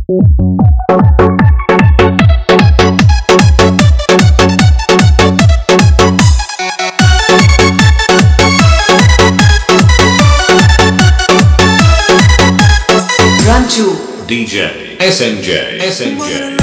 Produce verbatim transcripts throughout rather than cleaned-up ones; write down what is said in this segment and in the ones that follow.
Ranchu D J S N J S N J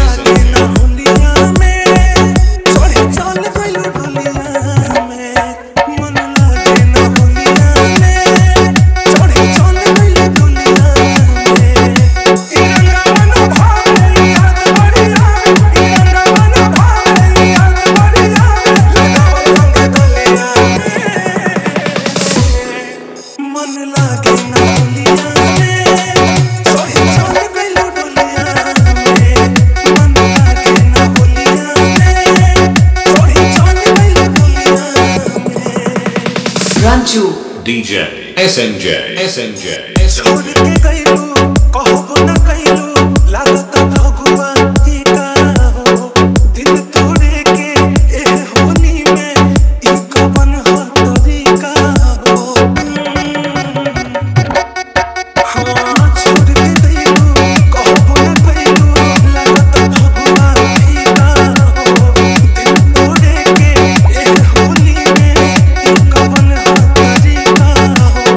Ranchu D J S N J S N J छोड़ के गइलू कहबो न कइलू लागत भगवान ही का हो दिल तोड़े के ए होली में ई कवन हो तरीका हो हाँ छोड़ के गइलू कहबो न कइलू लागत भगवान ही का हो दिल तोड़े के ए होली में ई कवन हो तरीका हो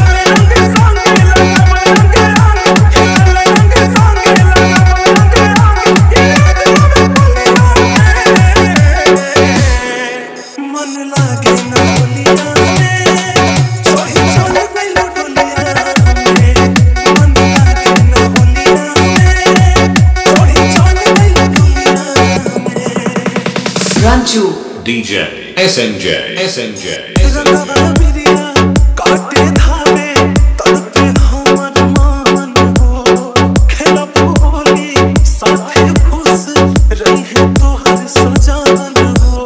Ranchu D J S N J S N J काटे धावे तड़पे हमर मान हो खेला होली साथे खुश रहे तोहर सजान हो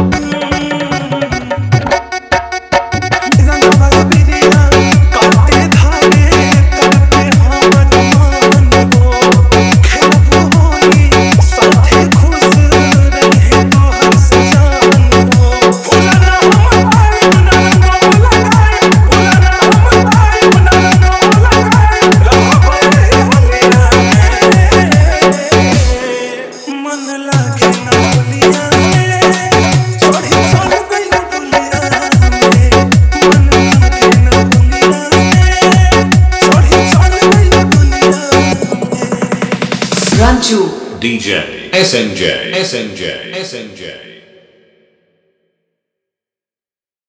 काटे धावे तड़पे हमर मान हो खेला होली साथे खुश रहे तोहर सजान हो भुलाना हम आए ना लगाए भुलाना हम आए ना लगाए रहो होलिया मन लागे ना होलिया छोड़ी चल गई दुनिया में मन लागे ना होलिया छोड़ी चल गई दुनिया में Ranchu D J S N J S N J S N J